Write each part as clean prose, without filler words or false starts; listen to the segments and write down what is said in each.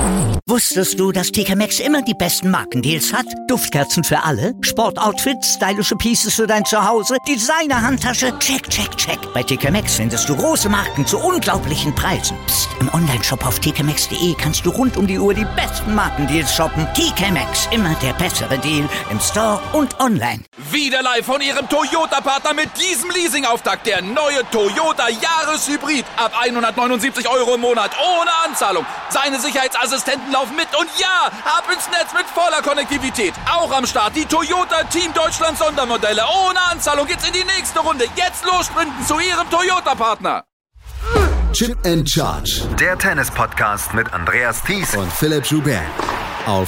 Wusstest du, dass TK Maxx immer die besten Markendeals hat? Duftkerzen für alle, Sportoutfits, stylische Pieces für dein Zuhause, Designer-Handtasche, check, check, check. Bei TK Maxx findest du große Marken zu unglaublichen Preisen. Psst. Im Onlineshop auf tkmaxx.de kannst du rund um die Uhr die besten Markendeals shoppen. TK Maxx, immer der bessere Deal im Store und online. Wieder live von Ihrem Toyota-Partner mit diesem Leasing-Auftakt. Der neue Toyota Jahreshybrid. Ab 179 € im Monat. Ohne Anzahlung. Seine Sicherheitsassistenten laufen mit. Und ja, ab ins Netz mit voller Konnektivität. Auch am Start die Toyota Team Deutschland Sondermodelle. Ohne Anzahlung geht's in die nächste Runde. Jetzt los sprinten zu Ihrem Toyota-Partner. Chip and Charge. Der Tennis-Podcast mit Andreas Thies und Philipp Joubert. Auf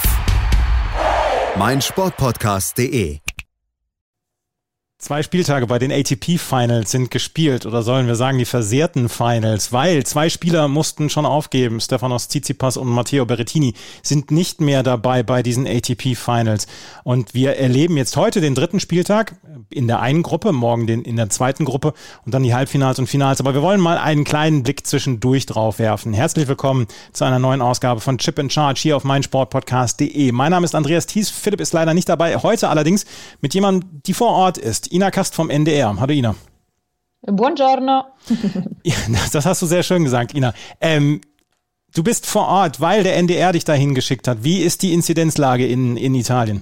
meinsportpodcast.de. 2 Spieltage bei den ATP-Finals sind gespielt, oder sollen wir sagen die versehrten Finals, weil 2 Spieler mussten schon aufgeben. Stefanos Tsitsipas und Matteo Berrettini sind nicht mehr dabei bei diesen ATP-Finals. Und wir erleben jetzt heute den 3. Spieltag in der einen Gruppe, morgen in der zweiten Gruppe und dann die Halbfinals und Finals. Aber wir wollen mal einen kleinen Blick zwischendurch drauf werfen. Herzlich willkommen zu einer neuen Ausgabe von Chip and Charge hier auf meinsportpodcast.de. Mein Name ist Andreas Thies, Philipp ist leider nicht dabei. Heute allerdings mit jemandem, die vor Ort ist. Ina Kast vom NDR. Hallo Ina. Buongiorno. Ja, das hast du sehr schön gesagt, Ina. Du bist vor Ort, weil der NDR dich dahin geschickt hat. Wie ist die Inzidenzlage in Italien?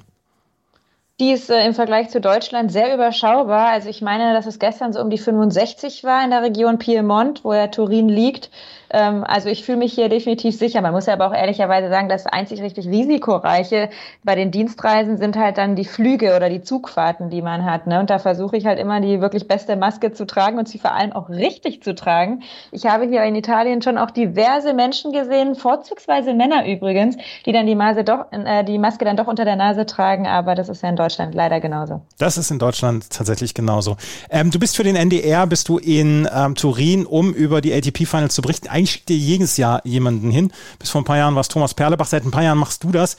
Die ist im Vergleich zu Deutschland sehr überschaubar. Also ich meine, dass es gestern so um die 65 war in der Region Piemont, wo ja Turin liegt. Also ich fühle mich hier definitiv sicher. Man muss ja aber auch ehrlicherweise sagen, das einzig richtig Risikoreiche bei den Dienstreisen sind halt dann die Flüge oder die Zugfahrten, die man hat. Ne? Und da versuche ich halt immer die wirklich beste Maske zu tragen und sie vor allem auch richtig zu tragen. Ich habe hier in Italien schon auch diverse Menschen gesehen, vorzugsweise Männer übrigens, die dann die Maske dann doch unter der Nase tragen. Aber das ist ja in Deutschland leider genauso. Das ist in Deutschland tatsächlich genauso. Du bist für den NDR, bist du in Turin, um über die ATP-Finals zu berichten. Eigentlich schickt dir jedes Jahr jemanden hin. Bis vor ein paar Jahren war es Thomas Perlebach, seit ein paar Jahren machst du das.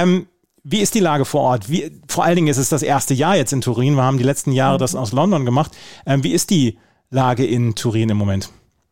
Wie ist die Lage vor Ort? Vor allen Dingen ist es das erste Jahr jetzt in Turin. Wir haben die letzten Jahre das aus London gemacht. Wie ist die Lage in Turin im Moment?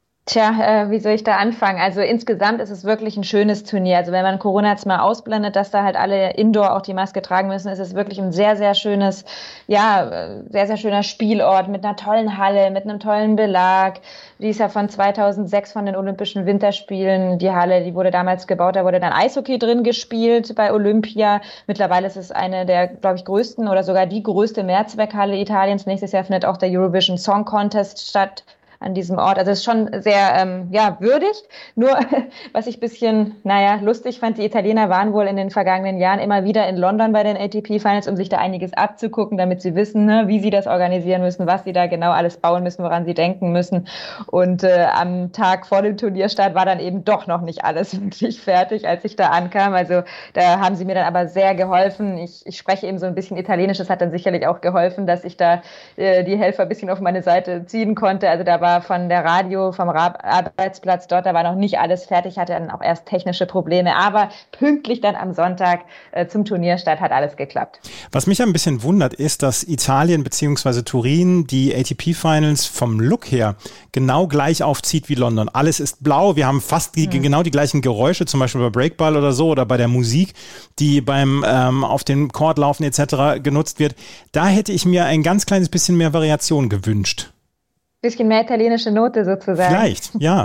Tja, wie soll ich da anfangen? Also insgesamt ist es wirklich ein schönes Turnier. Also wenn man Corona jetzt mal ausblendet, dass da halt alle Indoor auch die Maske tragen müssen, ist es wirklich ein sehr, sehr schönes, sehr, sehr schöner Spielort mit einer tollen Halle, mit einem tollen Belag. Die ist ja von 2006 von den Olympischen Winterspielen. Die Halle, die wurde damals gebaut, da wurde dann Eishockey drin gespielt bei Olympia. Mittlerweile ist es eine der, glaube ich, größten oder sogar die größte Mehrzweckhalle Italiens. Nächstes Jahr findet auch der Eurovision Song Contest statt an diesem Ort. Also es ist schon sehr würdig. Nur, was ich ein bisschen, lustig fand, die Italiener waren wohl in den vergangenen Jahren immer wieder in London bei den ATP-Finals, um sich da einiges abzugucken, damit sie wissen, wie sie das organisieren müssen, was sie da genau alles bauen müssen, woran sie denken müssen. Und am Tag vor dem Turnierstart war dann eben doch noch nicht alles wirklich fertig, als ich da ankam. Also da haben sie mir dann aber sehr geholfen. Ich spreche eben so ein bisschen Italienisch. Das hat dann sicherlich auch geholfen, dass ich da die Helfer ein bisschen auf meine Seite ziehen konnte. Also da war vom Arbeitsplatz dort, da war noch nicht alles fertig, hatte dann auch erst technische Probleme, aber pünktlich dann am Sonntag zum Turnierstart hat alles geklappt. Was mich ein bisschen wundert, ist, dass Italien bzw. Turin die ATP-Finals vom Look her genau gleich aufzieht wie London. Alles ist blau, wir haben fast genau die gleichen Geräusche, zum Beispiel bei Breakball oder so oder bei der Musik, die beim auf dem Court laufen etc. genutzt wird. Da hätte ich mir ein ganz kleines bisschen mehr Variation gewünscht. Bisschen mehr italienische Note sozusagen. Vielleicht, ja.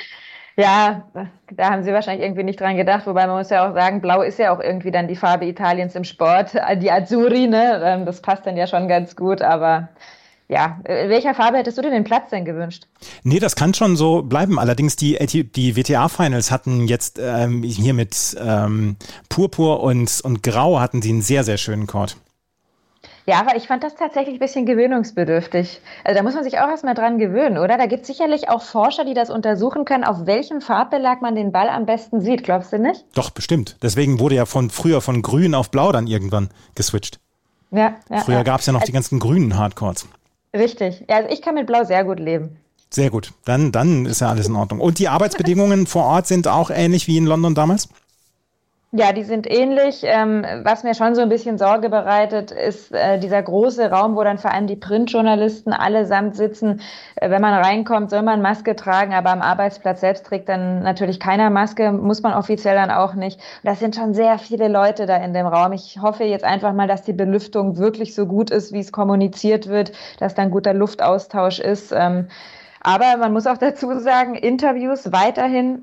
Ja, da haben sie wahrscheinlich irgendwie nicht dran gedacht, wobei man muss ja auch sagen, Blau ist ja auch irgendwie dann die Farbe Italiens im Sport, die Azzurri, ne? Das passt dann ja schon ganz gut, aber ja, in welcher Farbe hättest du dir den Platz denn gewünscht? Nee, das kann schon so bleiben. Allerdings die WTA-Finals hatten jetzt hier mit Purpur und Grau hatten sie einen sehr, sehr schönen Court. Ja, aber ich fand das tatsächlich ein bisschen gewöhnungsbedürftig. Also da muss man sich auch erstmal dran gewöhnen, oder? Da gibt es sicherlich auch Forscher, die das untersuchen können, auf welchem Farbbelag man den Ball am besten sieht. Glaubst du nicht? Doch, bestimmt. Deswegen wurde ja früher von grün auf blau dann irgendwann geswitcht. Ja, früher gab es ja noch die ganzen grünen Hardcourts. Richtig. Ja, also ich kann mit Blau sehr gut leben. Sehr gut. Dann ist ja alles in Ordnung. Und die Arbeitsbedingungen vor Ort sind auch ähnlich wie in London damals? Ja, die sind ähnlich. Was mir schon so ein bisschen Sorge bereitet, ist dieser große Raum, wo dann vor allem die Printjournalisten allesamt sitzen. Wenn man reinkommt, soll man Maske tragen, aber am Arbeitsplatz selbst trägt dann natürlich keiner Maske, muss man offiziell dann auch nicht. Und das sind schon sehr viele Leute da in dem Raum. Ich hoffe jetzt einfach mal, dass die Belüftung wirklich so gut ist, wie es kommuniziert wird, dass da ein guter Luftaustausch ist. Aber man muss auch dazu sagen, Interviews weiterhin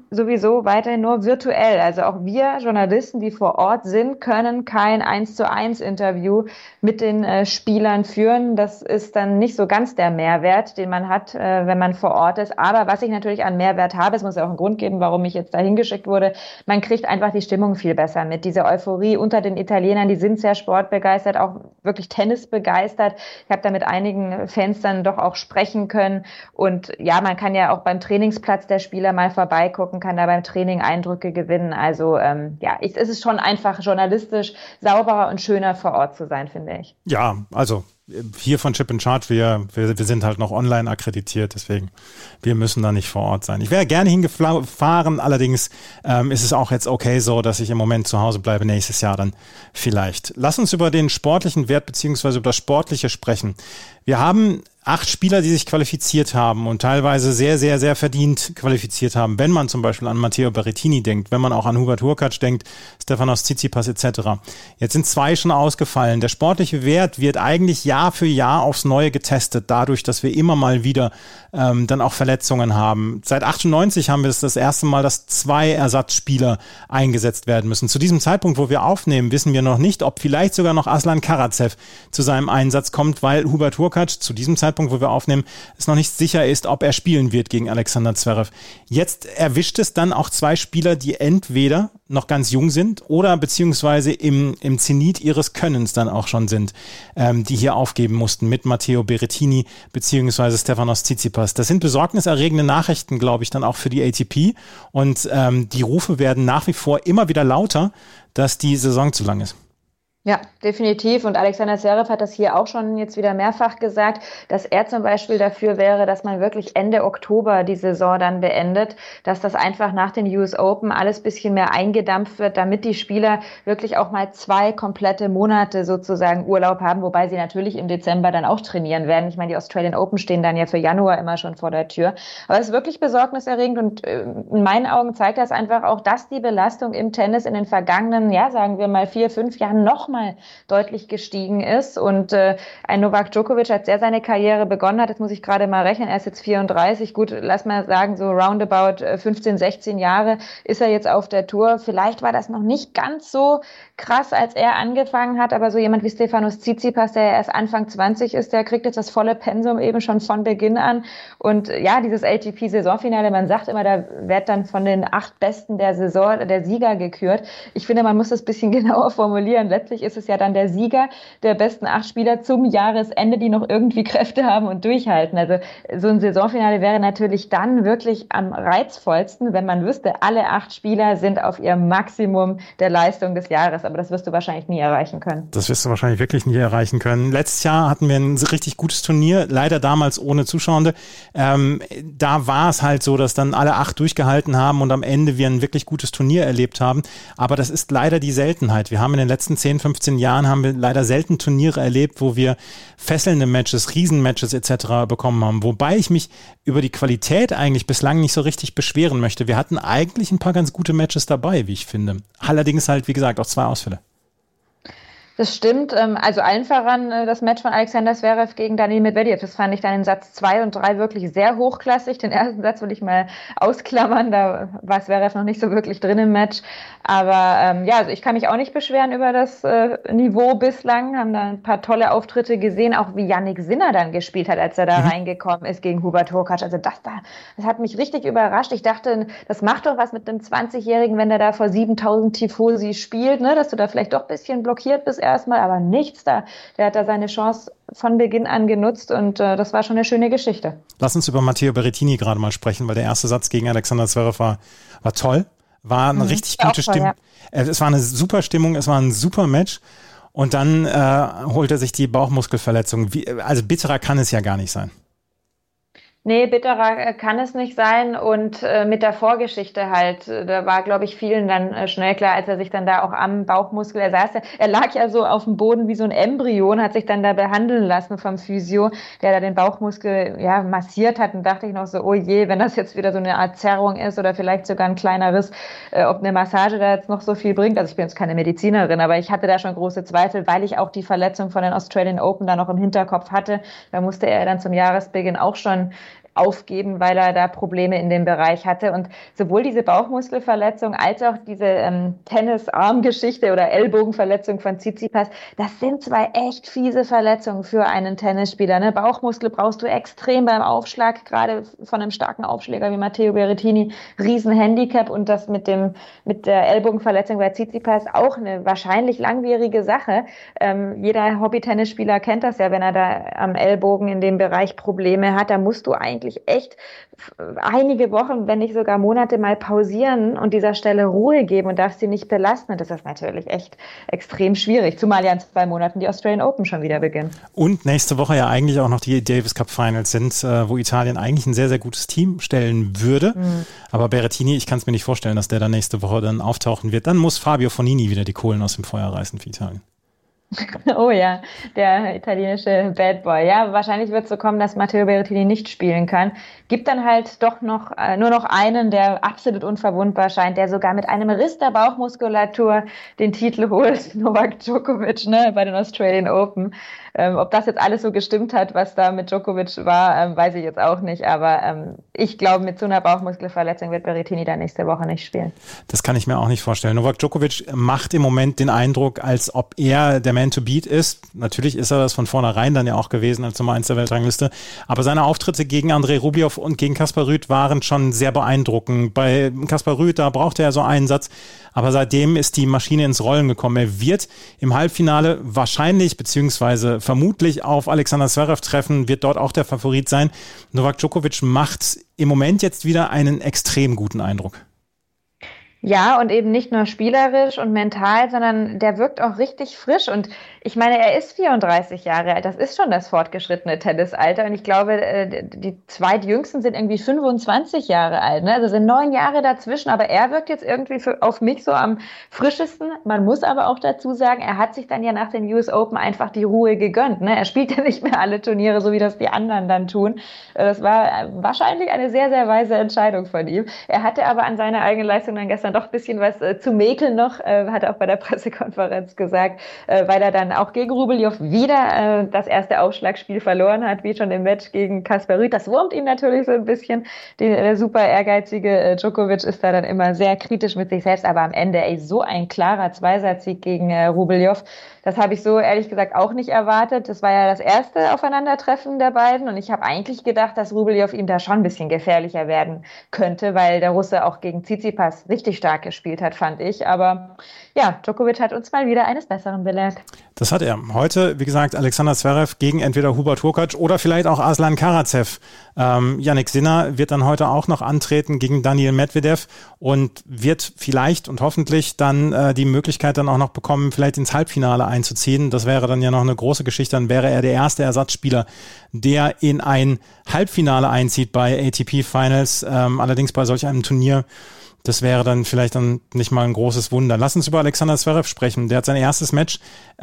nur virtuell. Also auch wir Journalisten, die vor Ort sind, können kein 1:1 Interview mit den Spielern führen. Das ist dann nicht so ganz der Mehrwert, den man hat, wenn man vor Ort ist. Aber was ich natürlich an Mehrwert habe, es muss ja auch einen Grund geben, warum ich jetzt da hingeschickt wurde, man kriegt einfach die Stimmung viel besser mit. Diese Euphorie unter den Italienern, die sind sehr sportbegeistert, auch wirklich tennisbegeistert. Ich habe da mit einigen Fans dann doch auch sprechen können. Und ja, man kann ja auch beim Trainingsplatz der Spieler mal vorbeigucken, kann da beim Training Eindrücke gewinnen. Also es ist schon einfach journalistisch sauberer und schöner vor Ort zu sein, finde ich. Ja, also hier von Chip & Charge, wir sind halt noch online akkreditiert, deswegen wir müssen da nicht vor Ort sein. Ich wäre gerne hingefahren, allerdings ist es auch jetzt okay so, dass ich im Moment zu Hause bleibe, nächstes Jahr dann vielleicht. Lass uns über den sportlichen Wert beziehungsweise über das Sportliche sprechen. Wir haben 8 Spieler, die sich qualifiziert haben und teilweise sehr, sehr, sehr verdient qualifiziert haben. Wenn man zum Beispiel an Matteo Berrettini denkt, wenn man auch an Hubert Hurkacz denkt, Stefanos Tsitsipas etc. Jetzt sind 2 schon ausgefallen. Der sportliche Wert wird eigentlich Jahr für Jahr aufs Neue getestet, dadurch, dass wir immer mal wieder dann auch Verletzungen haben. Seit 98 haben wir es das erste Mal, dass 2 Ersatzspieler eingesetzt werden müssen. Zu diesem Zeitpunkt, wo wir aufnehmen, wissen wir noch nicht, ob vielleicht sogar noch Aslan Karatsev zu seinem Einsatz kommt, weil Hubert Hurkacz zu diesem Zeitpunkt, wo wir aufnehmen, es noch nicht sicher ist, ob er spielen wird gegen Alexander Zverev. Jetzt erwischt es dann auch 2 Spieler, die entweder noch ganz jung sind oder beziehungsweise im Zenit ihres Könnens dann auch schon sind, die hier aufgeben mussten mit Matteo Berrettini beziehungsweise Stefanos Tsitsipas. Das sind besorgniserregende Nachrichten, glaube ich, dann auch für die ATP und die Rufe werden nach wie vor immer wieder lauter, dass die Saison zu lang ist. Ja, definitiv. Und Alexander Zverev hat das hier auch schon jetzt wieder mehrfach gesagt, dass er zum Beispiel dafür wäre, dass man wirklich Ende Oktober die Saison dann beendet, dass das einfach nach den US Open alles ein bisschen mehr eingedampft wird, damit die Spieler wirklich auch mal 2 komplette Monate sozusagen Urlaub haben, wobei sie natürlich im Dezember dann auch trainieren werden. Ich meine, die Australian Open stehen dann ja für Januar immer schon vor der Tür. Aber es ist wirklich besorgniserregend und in meinen Augen zeigt das einfach auch, dass die Belastung im Tennis in den vergangenen, sagen wir mal 4-5 Jahren noch mal deutlich gestiegen ist und ein Novak Djokovic, als er seine Karriere begonnen hat, jetzt muss ich gerade mal rechnen, er ist jetzt 34, gut, lass mal sagen, so roundabout 15, 16 Jahre ist er jetzt auf der Tour. Vielleicht war das noch nicht ganz so krass, als er angefangen hat, aber so jemand wie Stefanos Tsitsipas, der ja erst Anfang 20 ist, der kriegt jetzt das volle Pensum eben schon von Beginn an und dieses ATP-Saisonfinale, man sagt immer, da wird dann von den 8 Besten der Saison der Sieger gekürt. Ich finde, man muss das ein bisschen genauer formulieren. Letztlich ist es ja dann der Sieger der besten 8 Spieler zum Jahresende, die noch irgendwie Kräfte haben und durchhalten. Also so ein Saisonfinale wäre natürlich dann wirklich am reizvollsten, wenn man wüsste, alle 8 Spieler sind auf ihrem Maximum der Leistung des Jahres. Aber das wirst du wahrscheinlich nie erreichen können. Das wirst du wahrscheinlich wirklich nie erreichen können. Letztes Jahr hatten wir ein richtig gutes Turnier, leider damals ohne Zuschauende. Da war es halt so, dass dann alle 8 durchgehalten haben und am Ende wir ein wirklich gutes Turnier erlebt haben. Aber das ist leider die Seltenheit. Wir haben in den letzten 10, 15 Jahren haben wir leider selten Turniere erlebt, wo wir fesselnde Matches, Riesenmatches etc. bekommen haben. Wobei ich mich über die Qualität eigentlich bislang nicht so richtig beschweren möchte. Wir hatten eigentlich ein paar ganz gute Matches dabei, wie ich finde. Allerdings halt, wie gesagt, auch 2 Ausfälle. Das stimmt. Also allen voran das Match von Alexander Zverev gegen Daniil Medvedev. Das fand ich dann in Satz 2 und 3 wirklich sehr hochklassig. Den ersten Satz will ich mal ausklammern. Da war Zverev noch nicht so wirklich drin im Match. Aber also ich kann mich auch nicht beschweren über das Niveau bislang. Haben da ein paar tolle Auftritte gesehen, auch wie Jannik Sinner dann gespielt hat, als er da reingekommen ist gegen Hubert Hurkacz. Also das hat mich richtig überrascht. Ich dachte, das macht doch was mit einem 20-Jährigen, wenn der da vor 7000 Tifosi spielt, ne? Dass du da vielleicht doch ein bisschen blockiert bist erstmal, aber nichts da. Der hat da seine Chance von Beginn an genutzt und das war schon eine schöne Geschichte. Lass uns über Matteo Berrettini gerade mal sprechen, weil der erste Satz gegen Alexander Zverev war toll. War eine richtig gute Stimmung. Ja. Es war eine super Stimmung, es war ein super Match und dann holt er sich die Bauchmuskelverletzung. Also bitterer kann es ja gar nicht sein. Nee, bitterer kann es nicht sein und mit der Vorgeschichte halt, da war, glaube ich, vielen dann schnell klar, als er sich dann da auch am Bauchmuskel, er lag ja so auf dem Boden wie so ein Embryo und hat sich dann da behandeln lassen vom Physio, der da den Bauchmuskel massiert hat, und dachte ich noch so, oh je, wenn das jetzt wieder so eine Art Zerrung ist oder vielleicht sogar ein kleiner Riss, ob eine Massage da jetzt noch so viel bringt. Also ich bin jetzt keine Medizinerin, aber ich hatte da schon große Zweifel, weil ich auch die Verletzung von den Australian Open da noch im Hinterkopf hatte. Da musste er dann zum Jahresbeginn auch schon aufgeben, weil er da Probleme in dem Bereich hatte. Und sowohl diese Bauchmuskelverletzung als auch diese Tennisarmgeschichte oder Ellbogenverletzung von Tsitsipas, das sind zwei echt fiese Verletzungen für einen Tennisspieler. Ne? Bauchmuskel brauchst du extrem beim Aufschlag, gerade von einem starken Aufschläger wie Matteo Berrettini, Riesenhandicap, und das mit der Ellbogenverletzung bei Tsitsipas auch eine wahrscheinlich langwierige Sache. Jeder Hobby-Tennisspieler kennt das ja, wenn er da am Ellbogen in dem Bereich Probleme hat, da musst du eigentlich echt einige Wochen, wenn nicht sogar Monate mal pausieren und dieser Stelle Ruhe geben und darfst sie nicht belasten. Und das ist natürlich echt extrem schwierig, zumal ja in 2 Monaten die Australian Open schon wieder beginnen. Und nächste Woche ja eigentlich auch noch die Davis Cup Finals sind, wo Italien eigentlich ein sehr, sehr gutes Team stellen würde. Aber Berrettini, ich kann es mir nicht vorstellen, dass der dann nächste Woche dann auftauchen wird. Dann muss Fabio Fognini wieder die Kohlen aus dem Feuer reißen für Italien. Oh ja, der italienische Bad Boy. Ja, wahrscheinlich wird es so kommen, dass Matteo Berrettini nicht spielen kann. Gibt dann halt doch noch nur noch einen, der absolut unverwundbar scheint, der sogar mit einem Riss der Bauchmuskulatur den Titel holt, Novak Djokovic, bei den Australian Open. Ob das jetzt alles so gestimmt hat, was da mit Djokovic war, weiß ich jetzt auch nicht. Aber ich glaube, mit so einer Bauchmuskelverletzung wird Berrettini dann nächste Woche nicht spielen. Das kann ich mir auch nicht vorstellen. Novak Djokovic macht im Moment den Eindruck, als ob er der Man to Beat ist. Natürlich ist er das von vornherein dann ja auch gewesen als Nummer 1 der Weltrangliste. Aber seine Auftritte gegen Andrei Rublev und gegen Kaspar Ruud waren schon sehr beeindruckend. Bei Kaspar Ruud, da brauchte er so einen Satz. Aber seitdem ist die Maschine ins Rollen gekommen. Er wird im Halbfinale wahrscheinlich beziehungsweise vermutlich auf Alexander Zverev treffen, wird dort auch der Favorit sein. Novak Djokovic macht im Moment jetzt wieder einen extrem guten Eindruck. Ja, und eben nicht nur spielerisch und mental, sondern der wirkt auch richtig frisch. Und ich meine, er ist 34 Jahre alt. Das ist schon das fortgeschrittene Tennisalter. Und ich glaube, die zweitjüngsten sind irgendwie 25 Jahre alt. Ne? Also sind 9 Jahre dazwischen. Aber er wirkt jetzt irgendwie auf mich so am frischesten. Man muss aber auch dazu sagen, er hat sich dann ja nach den US Open einfach die Ruhe gegönnt. Ne? Er spielt ja nicht mehr alle Turniere, so wie das die anderen dann tun. Das war wahrscheinlich eine sehr, sehr weise Entscheidung von ihm. Er hatte aber an seiner eigenen Leistung dann gestern doch ein bisschen was zu mäkeln noch, hat er auch bei der Pressekonferenz gesagt, weil er dann auch gegen Rublev wieder das erste Aufschlagspiel verloren hat, wie schon im Match gegen Kaspar Ruud. Das wurmt ihn natürlich so ein bisschen. Der super ehrgeizige Djokovic ist da dann immer sehr kritisch mit sich selbst, aber am Ende so ein klarer Zweisatzsieg gegen Rublev. Das habe ich so ehrlich gesagt auch nicht erwartet. Das war ja das erste Aufeinandertreffen der beiden und ich habe eigentlich gedacht, dass Rublev ihm da schon ein bisschen gefährlicher werden könnte, weil der Russe auch gegen Tsitsipas richtig stark gespielt hat, fand ich. Aber ja, Djokovic hat uns mal wieder eines Besseren belehrt. Das hat er. Heute, wie gesagt, Alexander Zverev gegen entweder Hubert Hurkacz oder vielleicht auch Aslan Karatsev. Jannik Sinner wird dann heute auch noch antreten gegen Daniil Medvedev und wird vielleicht und hoffentlich dann die Möglichkeit dann auch noch bekommen, vielleicht ins Halbfinale einzuziehen. Das wäre dann ja noch eine große Geschichte. Dann wäre er der erste Ersatzspieler, der in ein Halbfinale einzieht bei ATP Finals. Allerdings bei solch einem Turnier, das wäre dann vielleicht dann nicht mal ein großes Wunder. Lass uns über Alexander Zverev sprechen. Der hat sein erstes Match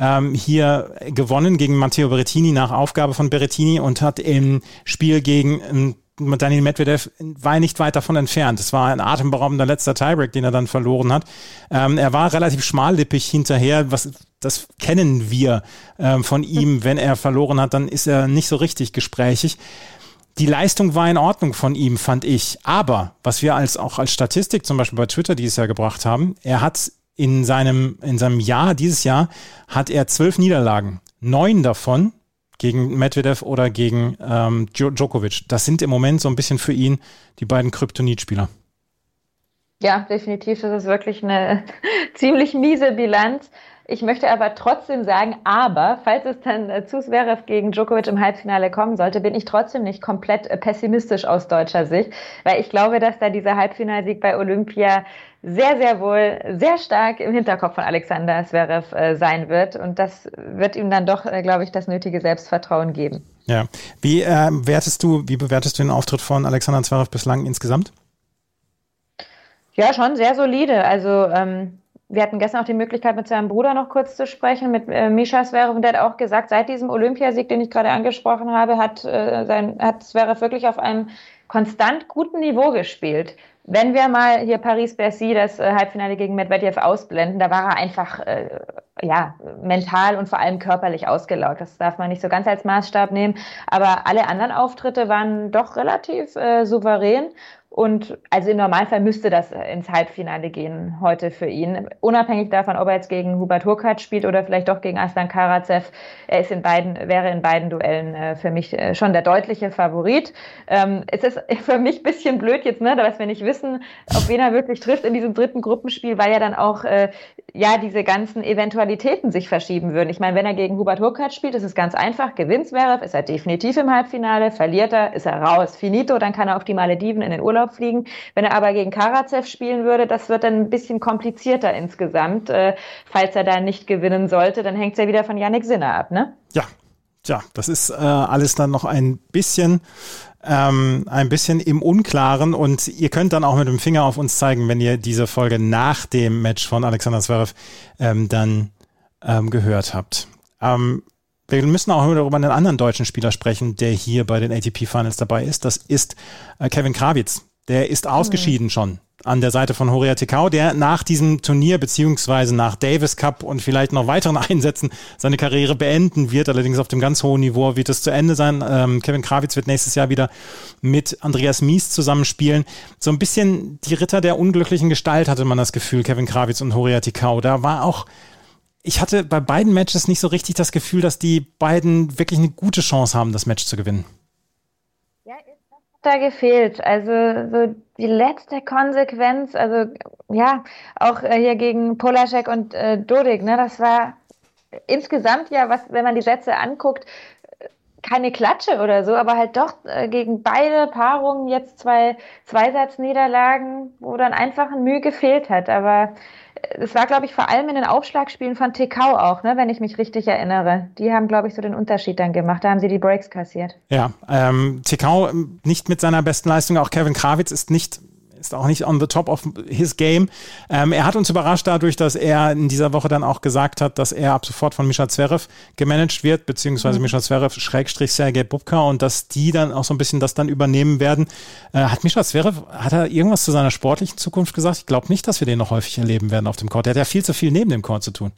hier gewonnen gegen Matteo Berrettini nach Aufgabe von Berrettini und hat im Spiel gegen Daniil Medvedev war nicht weit davon entfernt. Es war ein atemberaubender letzter Tiebreak, den er dann verloren hat. Er war relativ schmallippig hinterher, das kennen wir von ihm. Wenn er verloren hat, dann ist er nicht so richtig gesprächig. Die Leistung war in Ordnung von ihm, fand ich. Aber was wir auch als Statistik zum Beispiel bei Twitter dieses Jahr gebracht haben, er hat in seinem Jahr, dieses Jahr, hat er 12 Niederlagen. 9 davon gegen Medvedev oder gegen Djokovic. Das sind im Moment so ein bisschen für ihn die beiden Kryptonitspieler. Ja, definitiv. Das ist wirklich eine ziemlich miese Bilanz. Ich möchte aber trotzdem sagen, falls es dann zu Zverev gegen Djokovic im Halbfinale kommen sollte, bin ich trotzdem nicht komplett pessimistisch aus deutscher Sicht, weil ich glaube, dass da dieser Halbfinalsieg bei Olympia sehr, sehr wohl sehr stark im Hinterkopf von Alexander Zverev sein wird. Und das wird ihm dann doch, glaube ich, das nötige Selbstvertrauen geben. Ja. Wie bewertest du den Auftritt von Alexander Zverev bislang insgesamt? Ja, schon sehr solide. Also wir hatten gestern auch die Möglichkeit, mit seinem Bruder noch kurz zu sprechen, mit Mischa Zverev, und der hat auch gesagt, seit diesem Olympiasieg, den ich gerade angesprochen habe, hat Zverev wirklich auf einem konstant guten Niveau gespielt. Wenn wir mal hier Paris-Bercy, das Halbfinale gegen Medvedev ausblenden, da war er einfach mental und vor allem körperlich ausgelaugt. Das darf man nicht so ganz als Maßstab nehmen. Aber alle anderen Auftritte waren doch relativ souverän. Und also im Normalfall müsste das ins Halbfinale gehen heute für ihn. Unabhängig davon, ob er jetzt gegen Hubert Hurkacz spielt oder vielleicht doch gegen Aslan Karatsev. Er ist wäre in beiden Duellen für mich schon der deutliche Favorit. Es ist für mich ein bisschen blöd jetzt, dass wir nicht wissen, auf wen er wirklich trifft in diesem dritten Gruppenspiel, weil ja dann auch diese ganzen Eventualitäten sich verschieben würden. Ich meine, wenn er gegen Hubert Hurkacz spielt, ist es ganz einfach. Gewinnt Zverev, ist er definitiv im Halbfinale. Verliert er, ist er raus. Finito, dann kann er auf die Malediven in den Urlaub fliegen. Wenn er aber gegen Karatsev spielen würde, das wird dann ein bisschen komplizierter insgesamt. Falls er da nicht gewinnen sollte, dann hängt es ja wieder von Jannik Sinner ab, ne? Ja, das ist alles dann noch ein bisschen im Unklaren, und ihr könnt dann auch mit dem Finger auf uns zeigen, wenn ihr diese Folge nach dem Match von Alexander Zverev dann gehört habt. Wir müssen auch über einen anderen deutschen Spieler sprechen, der hier bei den ATP Finals dabei ist. Das ist Kevin Krawietz. Der ist ausgeschieden schon an der Seite von Horia Tecau, der nach diesem Turnier beziehungsweise nach Davis Cup und vielleicht noch weiteren Einsätzen seine Karriere beenden wird. Allerdings auf dem ganz hohen Niveau wird es zu Ende sein. Kevin Krawietz wird nächstes Jahr wieder mit Andreas Mies zusammenspielen. So ein bisschen die Ritter der unglücklichen Gestalt, hatte man das Gefühl, Kevin Krawietz und Horia Tecau. Da war auch, ich hatte bei beiden Matches nicht so richtig das Gefühl, dass die beiden wirklich eine gute Chance haben, das Match zu gewinnen. Ja, da gefehlt. Also so die letzte Konsequenz, also ja, auch hier gegen Polášek und Dodig, das war insgesamt ja, wenn man die Sätze anguckt, keine Klatsche oder so, aber halt doch gegen beide Paarungen jetzt zwei Zweisatzniederlagen, wo dann einfach ein Mühe gefehlt hat. Aber es war, glaube ich, vor allem in den Aufschlagspielen von Tecau auch, wenn ich mich richtig erinnere. Die haben, glaube ich, so den Unterschied dann gemacht. Da haben sie die Breaks kassiert. Ja, Tecau nicht mit seiner besten Leistung. Auch Kevin Krawietz ist auch nicht on the top of his game. Er hat uns überrascht dadurch, dass er in dieser Woche dann auch gesagt hat, dass er ab sofort von Mischa Zverev gemanagt wird, beziehungsweise Mischa Zverev / Sergej Bubka, und dass die dann auch so ein bisschen das dann übernehmen werden. Hat Mischa Zverev, hat er irgendwas zu seiner sportlichen Zukunft gesagt? Ich glaube nicht, dass wir den noch häufig erleben werden auf dem Court. Der hat ja viel zu viel neben dem Court zu tun.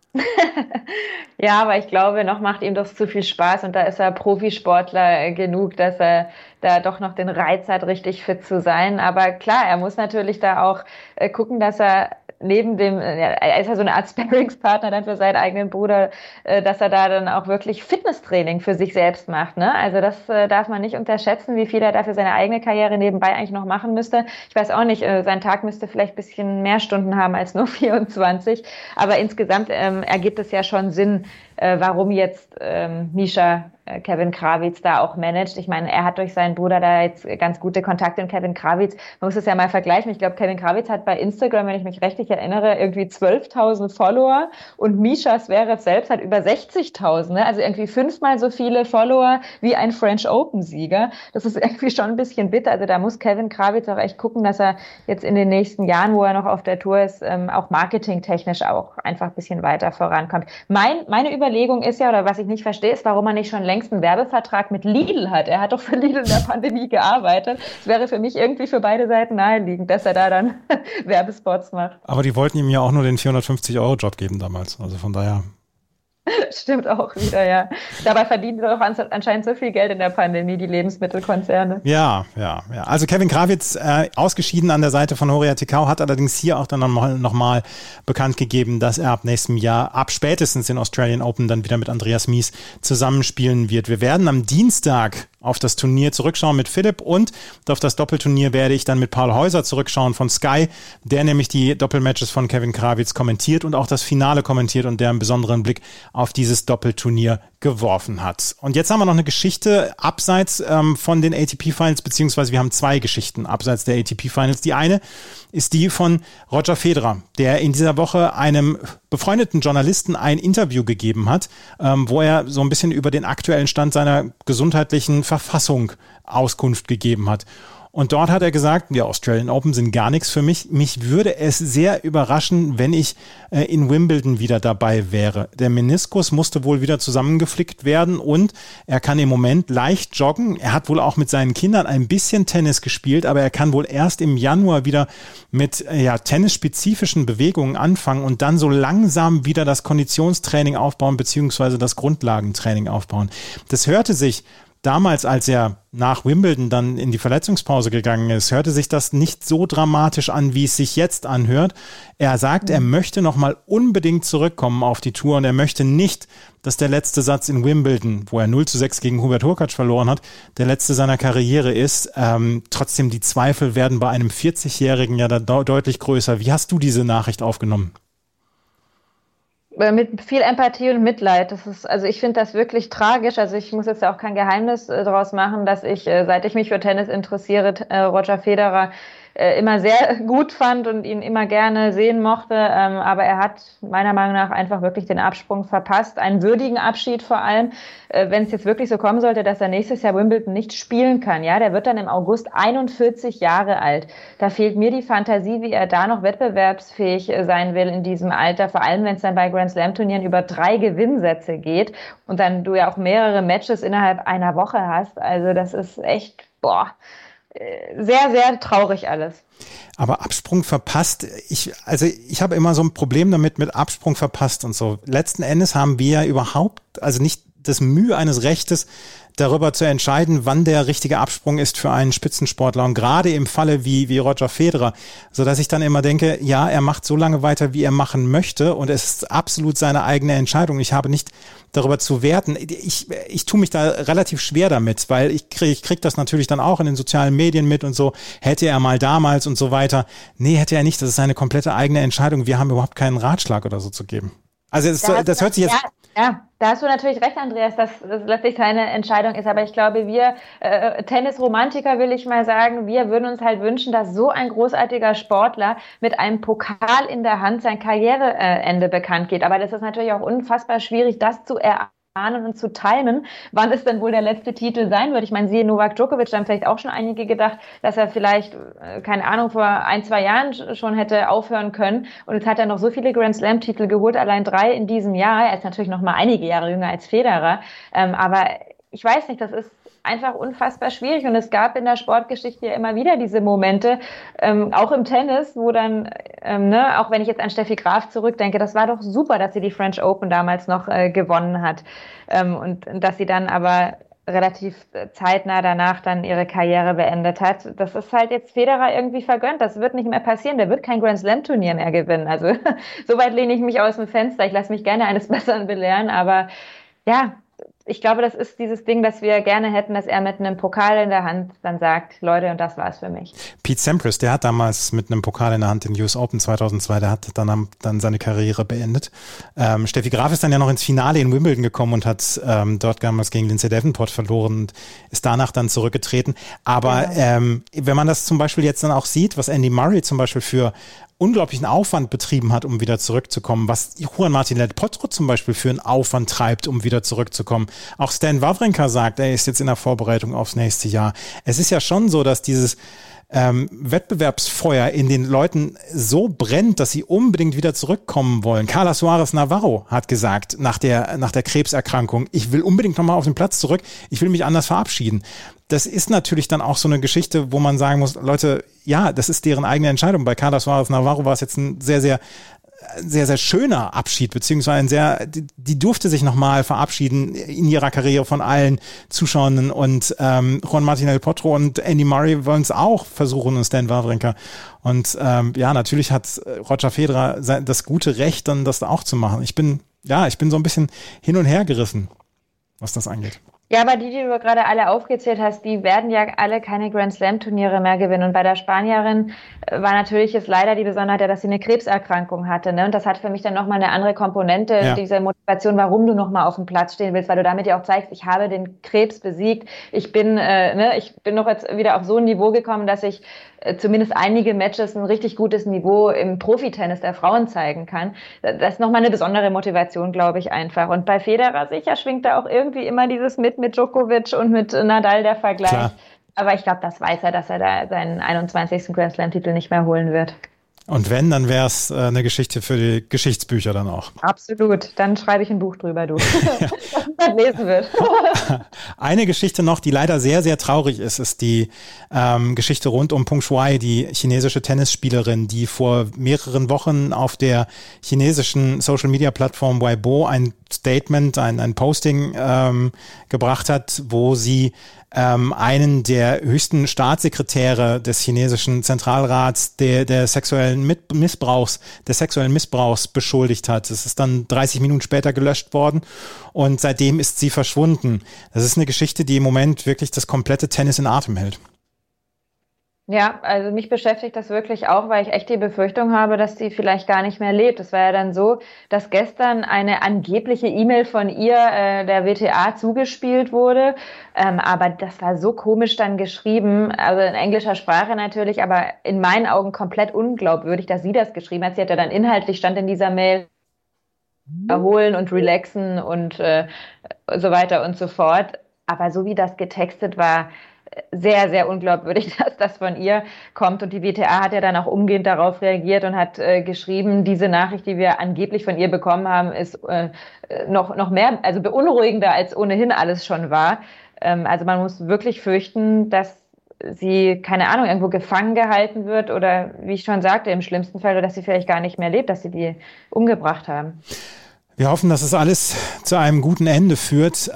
Ja, aber ich glaube, noch macht ihm das zu viel Spaß, und da ist er Profisportler genug, dass er da doch noch den Reiz hat, richtig fit zu sein. Aber klar, er muss natürlich da auch gucken, dass er neben dem, er ist ja so eine Art Sparringspartner dann für seinen eigenen Bruder, dass er da dann auch wirklich Fitnesstraining für sich selbst macht, Also das darf man nicht unterschätzen, wie viel er da für seine eigene Karriere nebenbei eigentlich noch machen müsste. Ich weiß auch nicht, sein Tag müsste vielleicht ein bisschen mehr Stunden haben als nur 24, aber insgesamt ergibt es ja schon Sinn, warum jetzt Mischa Kevin Krawietz da auch managt. Ich meine, er hat durch seinen Bruder da jetzt ganz gute Kontakte, und Kevin Krawietz, man muss es ja mal vergleichen. Ich glaube, Kevin Krawietz hat bei Instagram, wenn ich mich richtig erinnere, irgendwie 12.000 Follower, und Mischa Zverev selbst hat über 60.000, Also irgendwie 5-mal so viele Follower wie ein French Open-Sieger. Das ist irgendwie schon ein bisschen bitter. Also da muss Kevin Krawietz auch echt gucken, dass er jetzt in den nächsten Jahren, wo er noch auf der Tour ist, auch marketingtechnisch auch einfach ein bisschen weiter vorankommt. Meine Überlegung ist ja, oder was ich nicht verstehe, ist, warum er nicht schon längst einen Werbevertrag mit Lidl hat. Er hat doch für Lidl in der Pandemie gearbeitet. Es wäre für mich irgendwie für beide Seiten naheliegend, dass er da dann Werbespots macht. Aber die wollten ihm ja auch nur den 450-Euro-Job geben damals. Also von daher. Stimmt auch wieder, ja. Dabei verdienen sie doch anscheinend so viel Geld in der Pandemie, die Lebensmittelkonzerne. Ja. Also Kevin Krawietz ausgeschieden an der Seite von Horia Tecau, hat allerdings hier auch dann nochmal bekannt gegeben, dass er ab nächstem Jahr, ab spätestens den Australian Open, dann wieder mit Andreas Mies zusammenspielen wird. Wir werden am Dienstag auf das Turnier zurückschauen mit Philipp und auf das Doppelturnier werde ich dann mit Paul Häuser zurückschauen von Sky, der nämlich die Doppelmatches von Kevin Krawitz kommentiert und auch das Finale kommentiert und der einen besonderen Blick auf dieses Doppelturnier geworfen hat. Und jetzt haben wir noch eine Geschichte abseits von den ATP-Finals, beziehungsweise wir haben zwei Geschichten abseits der ATP-Finals. Die eine ist die von Roger Federer, der in dieser Woche einem befreundeten Journalisten ein Interview gegeben hat, wo er so ein bisschen über den aktuellen Stand seiner gesundheitlichen Verfassung Auskunft gegeben hat. Und dort hat er gesagt, die Australian Open sind gar nichts für mich. Mich würde es sehr überraschen, wenn ich in Wimbledon wieder dabei wäre. Der Meniskus musste wohl wieder zusammengeflickt werden und er kann im Moment leicht joggen. Er hat wohl auch mit seinen Kindern ein bisschen Tennis gespielt, aber er kann wohl erst im Januar wieder mit tennisspezifischen Bewegungen anfangen und dann so langsam wieder das Konditionstraining aufbauen beziehungsweise das Grundlagentraining aufbauen. Das hörte sich damals, als er nach Wimbledon dann in die Verletzungspause gegangen ist, hörte sich das nicht so dramatisch an, wie es sich jetzt anhört. Er sagt, er möchte nochmal unbedingt zurückkommen auf die Tour und er möchte nicht, dass der letzte Satz in Wimbledon, wo er 0-6 gegen Hubert Hurkacz verloren hat, der letzte seiner Karriere ist. Trotzdem, die Zweifel werden bei einem 40-Jährigen ja da deutlich größer. Wie hast du diese Nachricht aufgenommen? Mit viel Empathie und Mitleid. Also ich finde das wirklich tragisch. Also ich muss jetzt auch kein Geheimnis daraus machen, dass ich, seit ich mich für Tennis interessiere, Roger Federer immer sehr gut fand und ihn immer gerne sehen mochte. Aber er hat meiner Meinung nach einfach wirklich den Absprung verpasst. Einen würdigen Abschied vor allem, wenn es jetzt wirklich so kommen sollte, dass er nächstes Jahr Wimbledon nicht spielen kann. Ja, der wird dann im August 41 Jahre alt. Da fehlt mir die Fantasie, wie er da noch wettbewerbsfähig sein will in diesem Alter. Vor allem, wenn es dann bei Grand Slam Turnieren über 3 Gewinnsätze geht und dann du ja auch mehrere Matches innerhalb einer Woche hast. Also das ist echt, sehr, sehr traurig alles. Aber Absprung verpasst, ich habe immer so ein Problem damit mit Absprung verpasst und so. Letzten Endes haben wir überhaupt, also nicht das Mühe eines Rechtes, darüber zu entscheiden, wann der richtige Absprung ist für einen Spitzensportler und gerade im Falle wie Roger Federer, so dass ich dann immer denke, ja, er macht so lange weiter, wie er machen möchte und es ist absolut seine eigene Entscheidung. Ich habe nicht darüber zu werten. Ich tue mich da relativ schwer damit, weil ich krieg das natürlich dann auch in den sozialen Medien mit und so, hätte er mal damals und so weiter. Nee, hätte er nicht, das ist seine komplette eigene Entscheidung. Wir haben überhaupt keinen Ratschlag oder so zu geben. Also das hört sich jetzt... Ja, da hast du natürlich recht, Andreas, dass das letztlich seine Entscheidung ist. Aber ich glaube, wir Tennisromantiker, will ich mal sagen, wir würden uns halt wünschen, dass so ein großartiger Sportler mit einem Pokal in der Hand sein Karriereende bekannt geht. Aber das ist natürlich auch unfassbar schwierig, das zu erahnen und zu timen, wann es denn wohl der letzte Titel sein wird. Ich meine, siehe Novak Djokovic, da haben vielleicht auch schon einige gedacht, dass er vielleicht, keine Ahnung, vor 1-2 Jahren schon hätte aufhören können. Und jetzt hat er noch so viele Grand Slam-Titel geholt, allein 3 in diesem Jahr. Er ist natürlich noch mal einige Jahre jünger als Federer. Aber ich weiß nicht, das ist einfach unfassbar schwierig und es gab in der Sportgeschichte ja immer wieder diese Momente, auch im Tennis, wo dann, auch wenn ich jetzt an Steffi Graf zurückdenke, das war doch super, dass sie die French Open damals noch gewonnen hat und dass sie dann aber relativ zeitnah danach dann ihre Karriere beendet hat. Das ist halt jetzt Federer irgendwie vergönnt. Das wird nicht mehr passieren. Der wird kein Grand Slam Turnier mehr gewinnen. Also soweit lehne ich mich aus dem Fenster. Ich lasse mich gerne eines Besseren belehren, aber ja, ich glaube, das ist dieses Ding, das wir gerne hätten, dass er mit einem Pokal in der Hand dann sagt, Leute, und das war's für mich. Pete Sampras, der hat damals mit einem Pokal in der Hand den US Open 2002, der hat dann seine Karriere beendet. Steffi Graf ist dann ja noch ins Finale in Wimbledon gekommen und hat dort damals gegen Lindsay Davenport verloren und ist danach dann zurückgetreten. Aber wenn man das zum Beispiel jetzt dann auch sieht, was Andy Murray zum Beispiel für unglaublichen Aufwand betrieben hat, um wieder zurückzukommen, was Juan Martín del Potro zum Beispiel für einen Aufwand treibt, um wieder zurückzukommen. Auch Stan Wawrinka sagt, er ist jetzt in der Vorbereitung aufs nächste Jahr. Es ist ja schon so, dass dieses Wettbewerbsfeuer in den Leuten so brennt, dass sie unbedingt wieder zurückkommen wollen. Carla Suarez Navarro hat gesagt, nach der Krebserkrankung, ich will unbedingt nochmal auf den Platz zurück, ich will mich anders verabschieden. Das ist natürlich dann auch so eine Geschichte, wo man sagen muss, Leute, ja, das ist deren eigene Entscheidung. Bei Carla Suarez Navarro war es jetzt ein sehr, sehr schöner Abschied, beziehungsweise die durfte sich nochmal verabschieden in ihrer Karriere von allen Zuschauern und Juan Martín del Potro und Andy Murray wollen es auch versuchen und Stan Wawrinka. Und natürlich hat Roger Federer das gute Recht, dann das auch zu machen. Ich bin so ein bisschen hin und her gerissen, was das angeht. Ja, aber die du gerade alle aufgezählt hast, die werden ja alle keine Grand-Slam-Turniere mehr gewinnen. Und bei der Spanierin war natürlich jetzt leider die Besonderheit, dass sie eine Krebserkrankung hatte. Ne? Und das hat für mich dann nochmal eine andere Komponente, diese Motivation, warum du nochmal auf dem Platz stehen willst, weil du damit ja auch zeigst, ich habe den Krebs besiegt. Ich bin noch jetzt wieder auf so ein Niveau gekommen, dass ich zumindest einige Matches ein richtig gutes Niveau im Profitennis der Frauen zeigen kann. Das ist nochmal eine besondere Motivation, glaube ich, einfach. Und bei Federer sicher schwingt da auch irgendwie immer dieses mit Djokovic und mit Nadal der Vergleich. Klar. Aber ich glaube, das weiß er, dass er da seinen 21. Grand Slam-Titel nicht mehr holen wird. Und wenn, dann wäre es eine Geschichte für die Geschichtsbücher dann auch. Absolut. Dann schreibe ich ein Buch drüber, du. Das man lesen wird. Eine Geschichte noch, die leider sehr, sehr traurig ist die Geschichte rund um Peng Shuai, die chinesische Tennisspielerin, die vor mehreren Wochen auf der chinesischen Social-Media-Plattform Weibo ein Statement, ein Posting gebracht hat, wo sie einen der höchsten Staatssekretäre des chinesischen Zentralrats der sexuellen Missbrauchs beschuldigt hat. Es ist dann 30 Minuten später gelöscht worden und seitdem ist sie verschwunden. Das ist eine Geschichte, die im Moment wirklich das komplette Tennis in Atem hält. Ja, also mich beschäftigt das wirklich auch, weil ich echt die Befürchtung habe, dass sie vielleicht gar nicht mehr lebt. Es war ja dann so, dass gestern eine angebliche E-Mail von ihr der WTA zugespielt wurde, aber das war so komisch dann geschrieben, also in englischer Sprache natürlich, aber in meinen Augen komplett unglaubwürdig, dass sie das geschrieben hat. Sie hat ja dann inhaltlich, stand in dieser Mail, erholen und relaxen und so weiter und so fort. Aber so wie das getextet war, sehr, sehr unglaubwürdig, dass das von ihr kommt. Und die WTA hat ja dann auch umgehend darauf reagiert und hat geschrieben, diese Nachricht, die wir angeblich von ihr bekommen haben, ist noch mehr, also beunruhigender als ohnehin alles schon war. Also man muss wirklich fürchten, dass sie, keine Ahnung, irgendwo gefangen gehalten wird oder, wie ich schon sagte, im schlimmsten Fall, dass sie vielleicht gar nicht mehr lebt, dass sie die umgebracht haben. Wir hoffen, dass es alles zu einem guten Ende führt.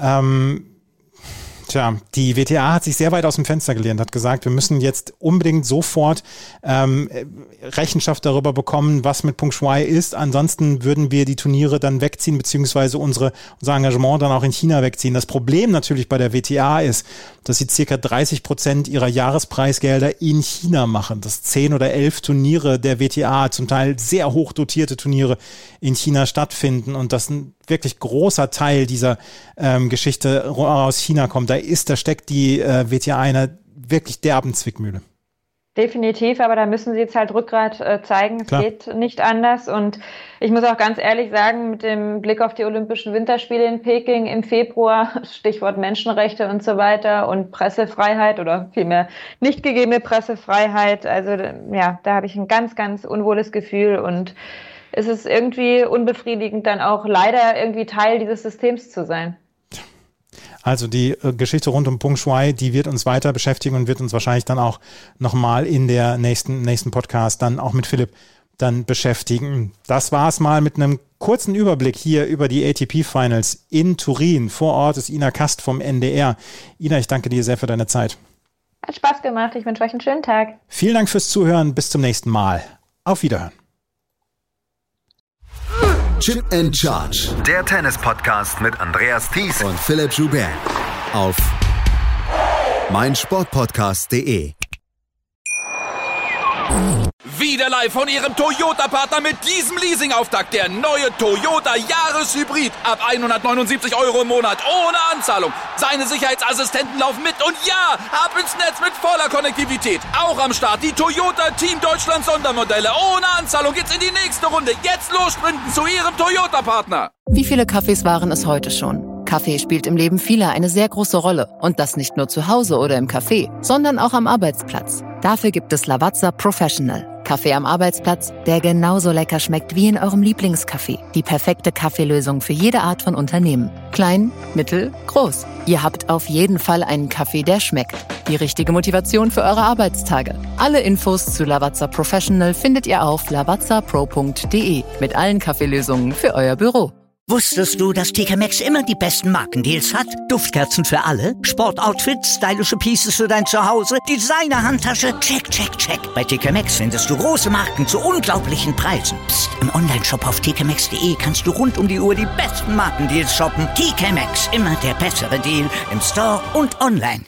Die WTA hat sich sehr weit aus dem Fenster gelehnt, hat gesagt, wir müssen jetzt unbedingt sofort Rechenschaft darüber bekommen, was mit Peng Shuai ist. Ansonsten würden wir die Turniere dann wegziehen, beziehungsweise unser Engagement dann auch in China wegziehen. Das Problem natürlich bei der WTA ist, dass sie ca. 30% ihrer Jahrespreisgelder in China machen. Dass 10 oder 11 Turniere der WTA, zum Teil sehr hoch dotierte Turniere in China stattfinden und dass ein wirklich großer Teil dieser Geschichte aus China kommt. Da steckt die WTA in einer wirklich derben Zwickmühle. Definitiv, aber da müssen sie jetzt halt Rückgrat zeigen. Es Klar. geht nicht anders. Und ich muss auch ganz ehrlich sagen, mit dem Blick auf die Olympischen Winterspiele in Peking im Februar, Stichwort Menschenrechte und so weiter und Pressefreiheit oder vielmehr nicht gegebene Pressefreiheit. Also ja, da habe ich ein ganz, ganz unwohles Gefühl und es ist irgendwie unbefriedigend, dann auch leider irgendwie Teil dieses Systems zu sein. Also die Geschichte rund um Peng Shuai, die wird uns weiter beschäftigen und wird uns wahrscheinlich dann auch nochmal in der nächsten Podcast dann auch mit Philipp dann beschäftigen. Das war's mal mit einem kurzen Überblick hier über die ATP Finals in Turin. Vor Ort ist Ina Kast vom NDR. Ina, ich danke dir sehr für deine Zeit. Hat Spaß gemacht. Ich wünsche euch einen schönen Tag. Vielen Dank fürs Zuhören. Bis zum nächsten Mal. Auf Wiederhören. Chip and Charge. Der Tennis-Podcast mit Andreas Thies Und Philipp Joubert. Auf meinsportpodcast.de. Wieder live von Ihrem Toyota-Partner mit diesem Leasing-Auftakt. Der neue Toyota Jahreshybrid. Ab 179 € im Monat. Ohne Anzahlung. Seine Sicherheitsassistenten laufen mit. Und ja, ab ins Netz mit voller Konnektivität. Auch am Start die Toyota Team Deutschland Sondermodelle. Ohne Anzahlung geht's in die nächste Runde. Jetzt los sprinten zu Ihrem Toyota-Partner. Wie viele Kaffees waren es heute schon? Kaffee spielt im Leben vieler eine sehr große Rolle. Und das nicht nur zu Hause oder im Café, sondern auch am Arbeitsplatz. Dafür gibt es Lavazza Professional. Kaffee am Arbeitsplatz, der genauso lecker schmeckt wie in eurem Lieblingscafé. Die perfekte Kaffeelösung für jede Art von Unternehmen. Klein, mittel, groß. Ihr habt auf jeden Fall einen Kaffee, der schmeckt. Die richtige Motivation für eure Arbeitstage. Alle Infos zu Lavazza Professional findet ihr auf lavazzapro.de mit allen Kaffeelösungen für euer Büro. Wusstest du, dass TK Maxx immer die besten Markendeals hat? Duftkerzen für alle, Sportoutfits, stylische Pieces für dein Zuhause, Designer-Handtasche, check, check, check. Bei TK Maxx findest du große Marken zu unglaublichen Preisen. Psst. Im Onlineshop auf tkmaxx.de kannst du rund um die Uhr die besten Markendeals shoppen. TK Maxx, immer der bessere Deal im Store und online.